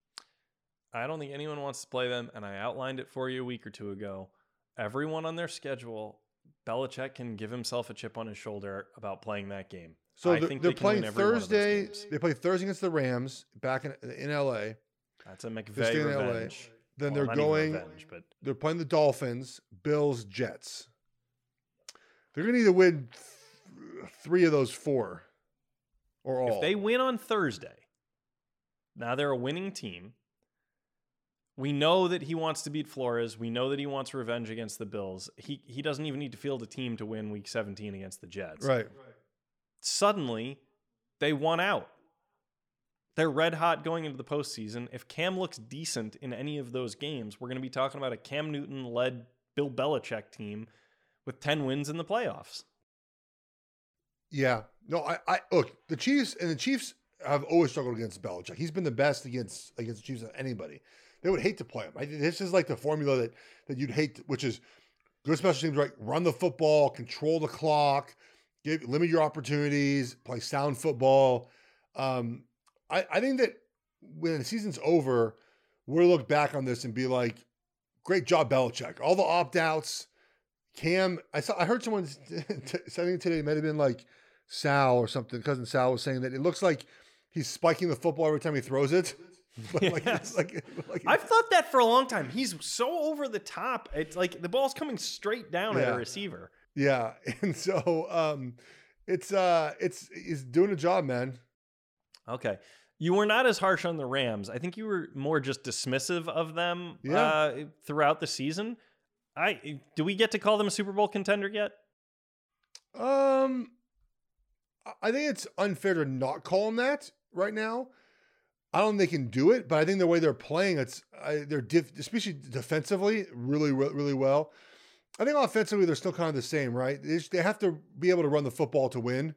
I don't think anyone wants to play them, and I outlined it for you a week or two ago. Everyone on their schedule, Belichick can give himself a chip on his shoulder about playing that game. So they're playing Thursday. They play Thursday against the Rams back in LA. That's a McVay revenge. Then they're playing the Dolphins, Bills, Jets. They're going to either win 3 of those 4 or all. If they win on Thursday, now they're a winning team. We know that he wants to beat Flores. We know that he wants revenge against the Bills. He doesn't even need to field a team to win Week 17 against the Jets. Right. Suddenly, they won out. They're red hot going into the postseason. If Cam looks decent in any of those games, we're going to be talking about a Cam Newton-led Bill Belichick team with 10 wins in the playoffs. Yeah. No, I look, the Chiefs have always struggled against Belichick. He's been the best against the Chiefs of anybody. They would hate to play him. This is like the formula that you'd hate, which is good special teams, right? Run the football, control the clock, limit your opportunities, play sound football. I think that when the season's over, we'll look back on this and be like, great job, Belichick. All the opt-outs. Cam, I heard someone saying today, it might have been like Sal or something, cousin Sal was saying that it looks like he's spiking the football every time he throws it. But yes. I've thought that for a long time. He's so over the top. It's like the ball's coming straight down at a receiver. Yeah. And so it's doing a job, man. Okay. You were not as harsh on the Rams. I think you were more just dismissive of them throughout the season. Do we get to call them a Super Bowl contender yet? I think it's unfair to not call them that right now. I don't think they can do it, but I think the way they're playing, especially defensively, really, really well. I think offensively, they're still kind of the same, right? They have to be able to run the football to win.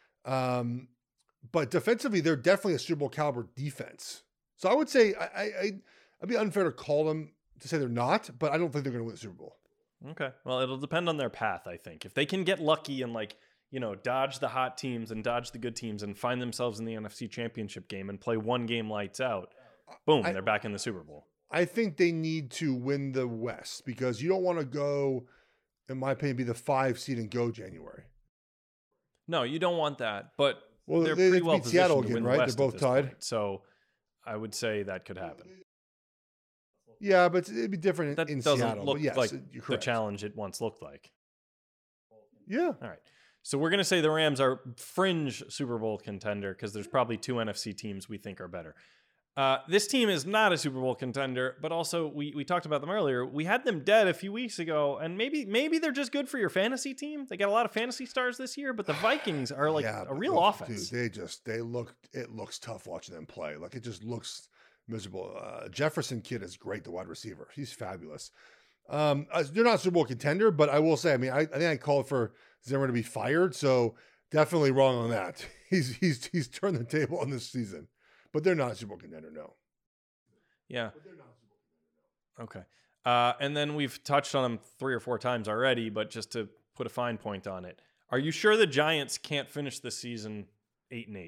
But defensively, they're definitely a Super Bowl caliber defense. So I would say I'd be unfair to call them to say they're not, but I don't think they're going to win the Super Bowl. Okay. Well, it'll depend on their path, I think. If they can get lucky and dodge the hot teams and dodge the good teams and find themselves in the NFC Championship game and play one game lights out, boom, they're back in the Super Bowl. I think they need to win the West because you don't want to go, in my opinion, be the 5 seed and go January. No, you don't want that, but they're they pretty well beat Seattle positioned again, to win right? the West They're both tied. point. So I would say that could happen. Yeah, but it'd be different That in doesn't Seattle. look But yes, like you're the correct. challenge it once looked like. Yeah. All right. So we're going to say the Rams are fringe Super Bowl contender because there's probably 2 NFC teams we think are better. This team is not a Super Bowl contender, but also we talked about them earlier. We had them dead a few weeks ago, and maybe they're just good for your fantasy team. They got a lot of fantasy stars this year, but the Vikings are like a real offense. Dude, it looks tough watching them play. Like it just looks miserable. Jefferson kid is great, the wide receiver. He's fabulous. They're not a Super Bowl contender, but I will say, I mean, I think I called for Zimmer to be fired, so definitely wrong on that. He's turned the table on this season. But they're not a Super Bowl contender, no. Yeah. Okay. And then we've touched on them 3 or 4 times already, but just to put a fine point on it, are you sure the Giants can't finish the season 8-8?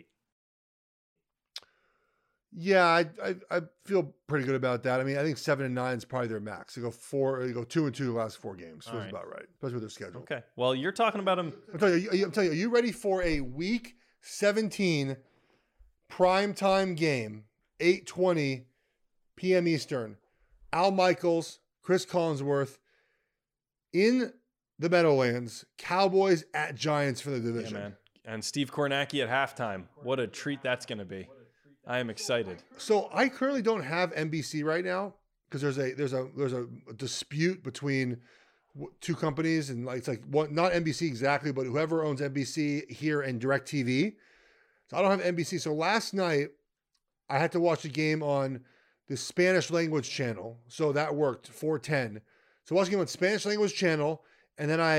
Yeah, I feel pretty good about that. I mean, I think 7-9 is probably their max. They go 2-2 the last 4 games. Feels about right, especially with their schedule. Okay. Well, you're talking about them. I'm telling you, are you ready for a Week 17 primetime game, 8:20 p.m. Eastern? Al Michaels, Chris Collinsworth in the Meadowlands. Cowboys at Giants for the division. Yeah, man. And Steve Kornacki at halftime. What a treat that's going to be. I am excited. So I currently don't have NBC right now because there's a dispute between 2 companies, and it's like not NBC exactly, but whoever owns NBC here and DirecTV. So I don't have NBC. So last night I had to watch a game on the Spanish language channel. So that worked, 410. So I watched a game on Spanish language channel, and then I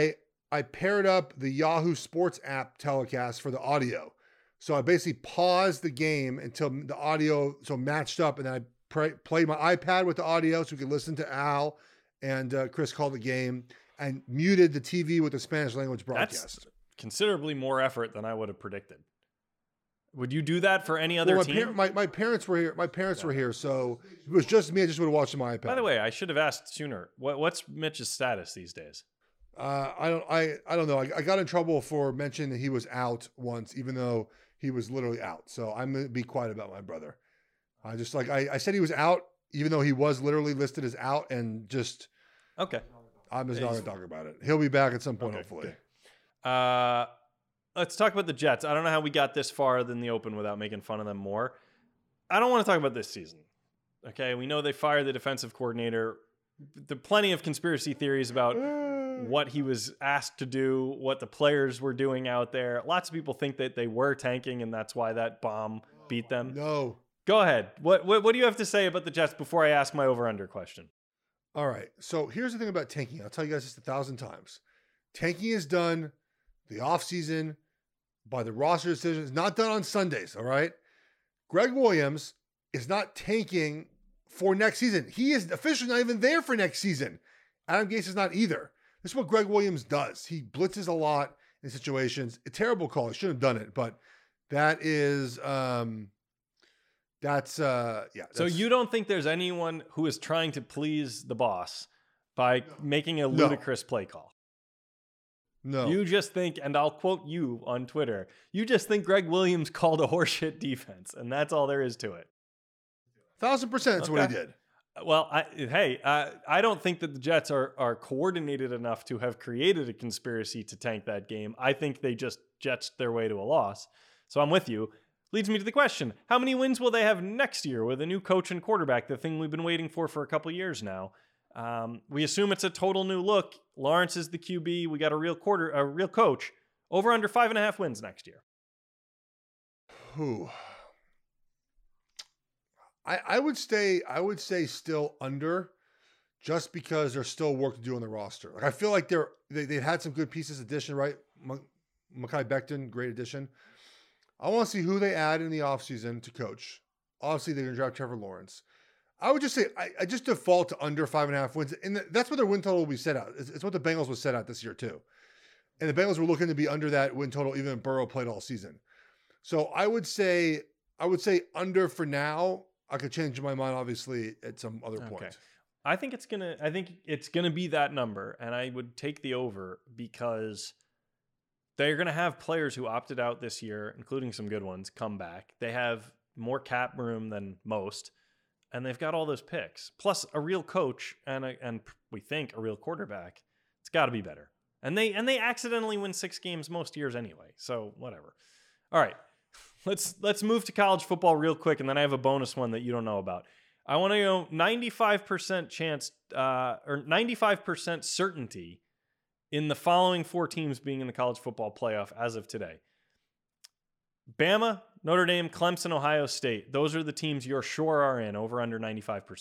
I paired up the Yahoo Sports app telecast for the audio. So I basically paused the game until the audio matched up, and then I played my iPad with the audio so we could listen to Al and Chris call the game, and muted the TV with the Spanish language broadcast. That's considerably more effort than I would have predicted. Would you do that for any other team? My parents were here. My parents were here, so if it was just me, I just would have watched my iPad. By the way, I should have asked sooner. What's Mitch's status these days? I don't know. I got in trouble for mentioning that he was out once, even though he was literally out. So I'm gonna be quiet about my brother. I said he was out, even though he was literally listed as out, and just okay. I'm just not gonna talk about it. He'll be back at some point, hopefully. Good. Let's talk about the Jets. I don't know how we got this far in the Open without making fun of them more. I don't want to talk about this season. Okay, we know they fired the defensive coordinator. There are plenty of conspiracy theories about what he was asked to do, what the players were doing out there. Lots of people think that they were tanking, and that's why that bomb beat them. No. Go ahead. What do you have to say about the Jets before I ask my over-under question? All right. So here's the thing about tanking. I'll tell you guys this 1,000 times. Tanking is done the offseason by the roster decisions, not done on Sundays, all right? Greg Williams is not tanking for next season. He is officially not even there for next season. Adam Gase is not either. This is what Greg Williams does. He blitzes a lot in situations. A terrible call. He shouldn't have done it, but that is So you don't think there's anyone who is trying to please the boss by making a ludicrous play call? No. You just think, and I'll quote you on Twitter, you just think Greg Williams called a horseshit defense, and that's all there is to it. 1,000% that's what he did. Well, I don't think that the Jets are coordinated enough to have created a conspiracy to tank that game. I think they just jetsed their way to a loss. So I'm with you. Leads me to the question, how many wins will they have next year with a new coach and quarterback, the thing we've been waiting for a couple of years now? We assume it's a total new look. Lawrence is the QB. We got a real coach. Over under 5.5 wins next year. I would say still under, just because there's still work to do on the roster. Like I feel like they've had some good pieces addition, right? Mekhi Becton, great addition. I want to see who they add in the offseason to coach. Obviously, they're going to draft Trevor Lawrence. I would just say I just default to under 5.5 wins, and that's what their win total will be set at. It's what the Bengals was set at this year too, and the Bengals were looking to be under that win total even if Burrow played all season. So I would say under for now. I could change my mind obviously at some other point. I think it's gonna be that number, and I would take the over because they're gonna have players who opted out this year, including some good ones, come back. They have more cap room than most. And they've got all those picks, plus a real coach and we think a real quarterback. It's got to be better. And they accidentally win 6 games most years anyway. So whatever. All right, let's move to college football real quick, and then I have a bonus one that you don't know about. I want to know 95% chance or 95% certainty in the following 4 teams being in the college football playoff as of today. Bama, Notre Dame, Clemson, Ohio State. Those are the teams you're sure are in, over under 95%.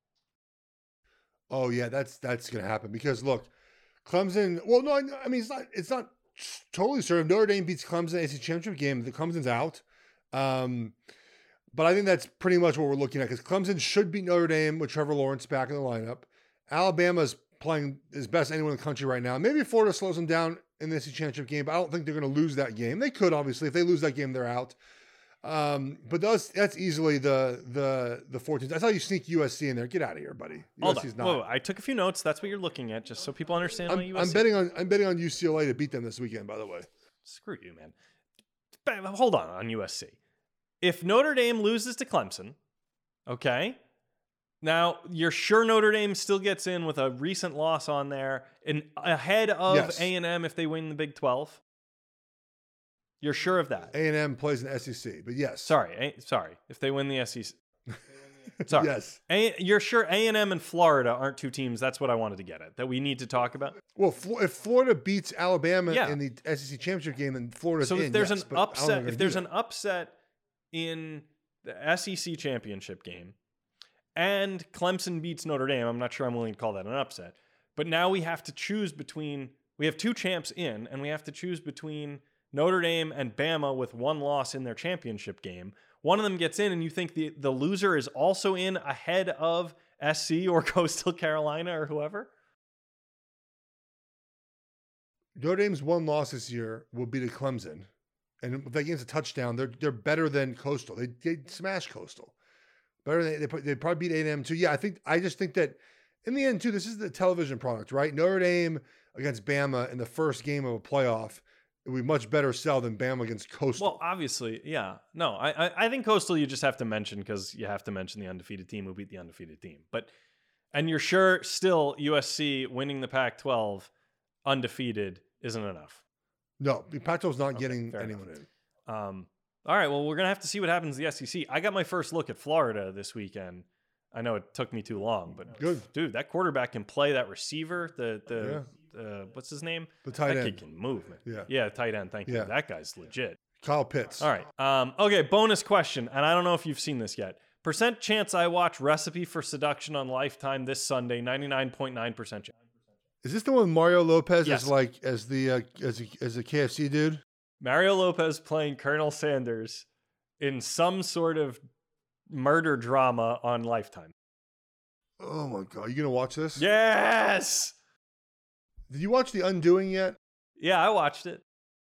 Oh yeah, that's going to happen because look, Clemson. Well, no, I mean it's not totally certain. Notre Dame beats Clemson in the ACC championship game. The Clemson's out, but I think that's pretty much what we're looking at because Clemson should beat Notre Dame with Trevor Lawrence back in the lineup. Alabama's playing as best anyone in the country right now. Maybe Florida slows them down in the SEC championship game, but I don't think they're going to lose that game. They could, obviously. If they lose that game, they're out. But that's easily the 14. That's how you sneak USC in there. Get out of here, buddy. USC's not. Whoa, I took a few notes. That's what you're looking at, just so people understand what USC. I'm betting on UCLA to beat them this weekend, by the way. Screw you, man. Hold on USC. If Notre Dame loses to Clemson, okay, now you're sure Notre Dame still gets in with a recent loss on there and ahead of A&M if they win the Big 12? You're sure of that? A&M plays in the SEC, but yes. Sorry. If they win the SEC. Sorry. Yes. You're sure A&M and Florida aren't 2 teams? That's what I wanted to get at, that we need to talk about. Well, if Florida beats Alabama in the SEC championship game, then Florida's in. So if there's an upset in the SEC championship game, and Clemson beats Notre Dame, I'm not sure I'm willing to call that an upset. But now we have to choose between We have 2 champs in, and we have to choose between Notre Dame and Bama with 1 loss in their championship game. One of them gets in, and you think the loser is also in ahead of SC or Coastal Carolina or whoever? Notre Dame's 1 loss this year will be to Clemson. And if that game's a touchdown, they're better than Coastal. They smash Coastal. Better than they probably beat A&M too. Yeah, I just think that in the end too, this is the television product, right? Notre Dame against Bama in the first game of a playoff, it would be much better sell than Bama against Coastal. Well, obviously, yeah. No, I think Coastal you just have to mention because you have to mention the undefeated team who beat the undefeated team. And you're sure still USC winning the Pac-12 undefeated isn't enough. No, Pac-12's not getting anyone in. All right, well, we're going to have to see what happens in the SEC. I got my first look at Florida this weekend. I know it took me too long, but good. Dude, that quarterback can play. That receiver, what's his name? The tight end. That kid can move, man. Yeah. Yeah, tight end. Thank you. Yeah. That guy's legit. Kyle Pitts. All right. Okay, bonus question, and I don't know if you've seen this yet. Percent chance I watch Recipe for Seduction on Lifetime this Sunday, 99.9% chance. Is this the one with Mario Lopez Yes. as the KFC dude? Mario Lopez playing Colonel Sanders in some sort of murder drama on Lifetime. Oh my God. You going to watch this? Yes! Did you watch The Undoing yet? Yeah, I watched it.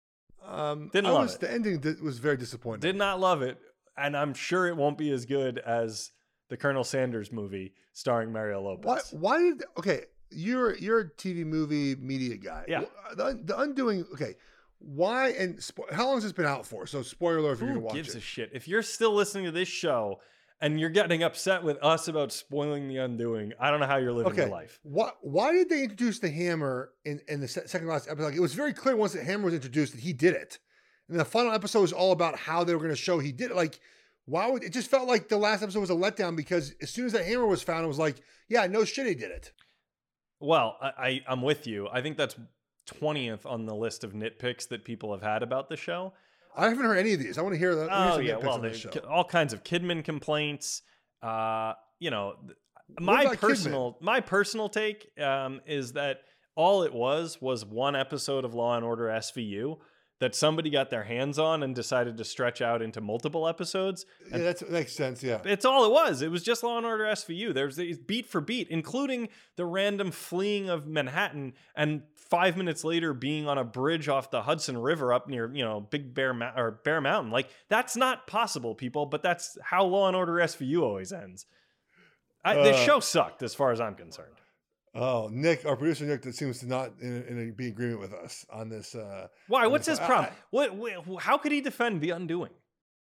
Didn't love it. The ending was very disappointing. Did not love it. And I'm sure it won't be as good as the Colonel Sanders movie starring Mario Lopez. Okay, you're a TV movie media guy. Yeah. The Undoing, okay. Why and how long has this been out for? So spoiler alert if you're Who going to watch gives it. a shit? If you're still listening to this show and you're getting upset with us about spoiling The Undoing, I don't know how you're living your life. Why did they introduce the hammer in the second last episode? Like, it was very clear once the hammer was introduced that he did it. And the final episode was all about how they were going to show he did it. Like, why would it just felt like the last episode was a letdown because as soon as that hammer was found, it was like, yeah, no shit, he did it. Well, I'm with you. I think that's 20th on the list of nitpicks that people have had about the show. I haven't heard any of these. I want to hear that. Oh yeah, well, there's all kinds of Kidman complaints. My personal take is that all it was 1 episode of Law and Order SVU that somebody got their hands on and decided to stretch out into multiple episodes. Yeah, that makes sense. Yeah, it's all it was. It was just Law and Order SVU. There's these beat for beat, including the random fleeing of Manhattan and 5 minutes later being on a bridge off the Hudson River up near, Big Bear Bear Mountain. Like, that's not possible, people, but that's how Law and Order SVU always ends. This show sucked as far as I'm concerned. Oh, Nick, our producer Nick, that seems to not be in agreement with us on this. Why? What's his problem? How could he defend The Undoing?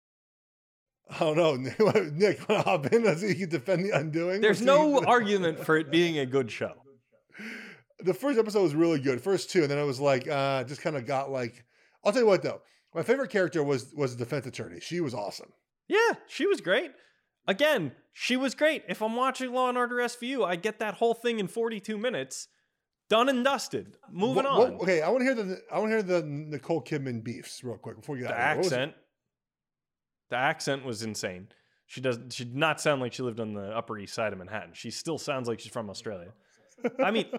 I don't know. Nick, want to hop in so you can defend The Undoing? There's no argument for it being a good show. The first episode was really good. First 2, and then I was like, just kind of got like. I'll tell you what though, my favorite character was the defense attorney. She was awesome. Yeah, she was great. Again, she was great. If I'm watching Law and Order SVU, I get that whole thing in 42 minutes, done and dusted. Moving on. Okay, I want to hear the Nicole Kidman beefs real quick before you get out of here. The accent was insane. She did not sound like she lived on the Upper East Side of Manhattan. She still sounds like she's from Australia. I mean,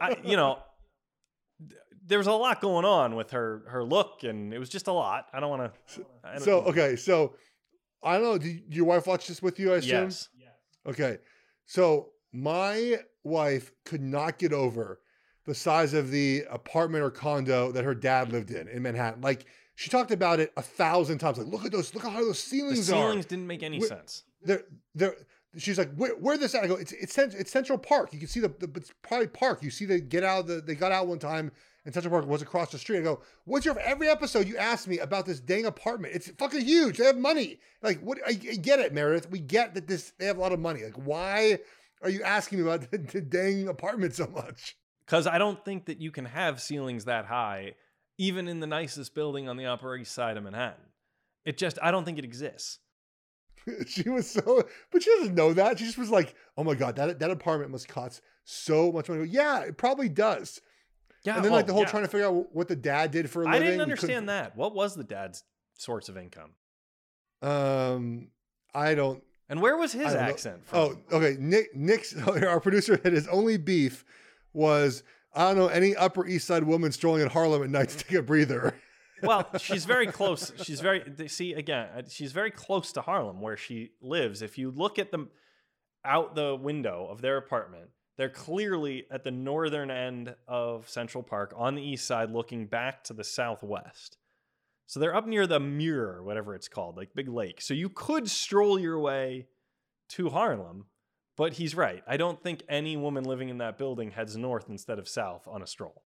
there was a lot going on with her look, and it was just a lot. I don't want to. So I don't know. Did your wife watch this with you? I assume. Yes. Okay. So my wife could not get over the size of the apartment or condo that her dad lived in Manhattan. Like, she talked about it 1,000 times. Like, look how high those ceilings are. The ceilings didn't make any sense. She's like, where this at? I go, it's Central Park. You can see it's probably Park. You see they got out one time and Central Park was across the street. I go, every episode you ask me about this dang apartment. It's fucking huge. They have money. Like, what? I get it, Meredith. We get that they have a lot of money. Like, why are you asking me about the dang apartment so much? Because I don't think that you can have ceilings that high, even in the nicest building on the Upper East Side of Manhattan. I don't think it exists. She was but she doesn't know that. She just was like, oh my God, that apartment must cost so much money. Yeah, it probably does. Yeah, and then the whole trying to figure out what the dad did for a living. I didn't understand that. What was the dad's source of income? I don't. And where was his accent from? Oh, okay. Nick's our producer had his only beef was I don't know any Upper East Side woman strolling in Harlem at night to take a breather. Well, she's very close. She's very she's very close to Harlem where she lives. If you look at them out the window of their apartment, they're clearly at the northern end of Central Park on the east side looking back to the southwest. So they're up near the Muir, whatever it's called, like Big Lake. So you could stroll your way to Harlem, but he's right. I don't think any woman living in that building heads north instead of south on a stroll.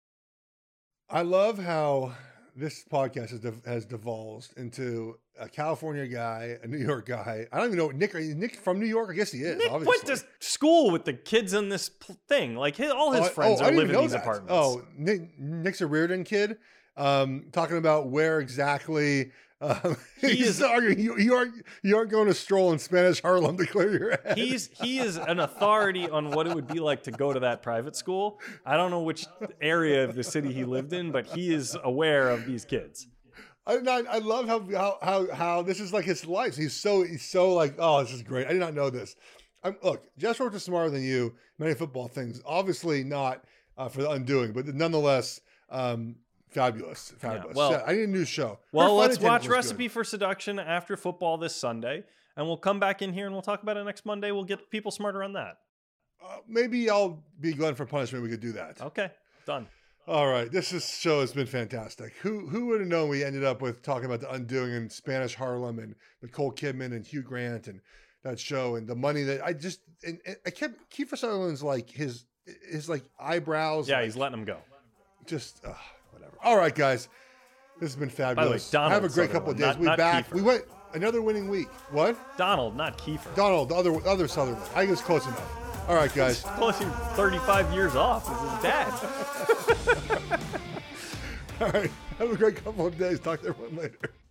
I love how this podcast has devolved into a California guy, a New York guy. I don't even know. Nick, are you Nick from New York? I guess he is. Nick obviously went to school with the kids in this thing. Like all his friends I are didn't living know in these that. apartments. Oh, Nick's a Reardon kid. Talking about where exactly he's arguing you aren't going to stroll in Spanish Harlem to clear your head. He is an authority on what it would be like to go to that private school. I don't know which area of the city he lived in, but he is aware of these kids. I love how this is like his life. He's so like, oh, this is great. I did not know this. Look, Jess Roach is smarter than you. Many football things, obviously not for the undoing, but nonetheless. Fabulous. Yeah, well, I need a new show. Well, let's watch Recipe for Seduction after football this Sunday, and we'll come back in here and we'll talk about it next Monday. We'll get people smarter on that. Maybe I'll be glad for punishment. We could do that. Okay, done. All right, show has been fantastic. Who would have known we ended up with talking about the undoing in Spanish Harlem and Nicole Kidman and Hugh Grant and that show and the money that I kept Kiefer Sutherland's like his like eyebrows. Yeah, he's letting him go. Just whatever. All right, guys. This has been fabulous. By the way, have a great couple of days. We'll be back. Kiefer. We went another winning week. What? Donald, not Kiefer. Donald, the other Sutherland. I think it was close enough. All right, guys. He's close to 35 years off. This is his dad. All right. Have a great couple of days. Talk to everyone later.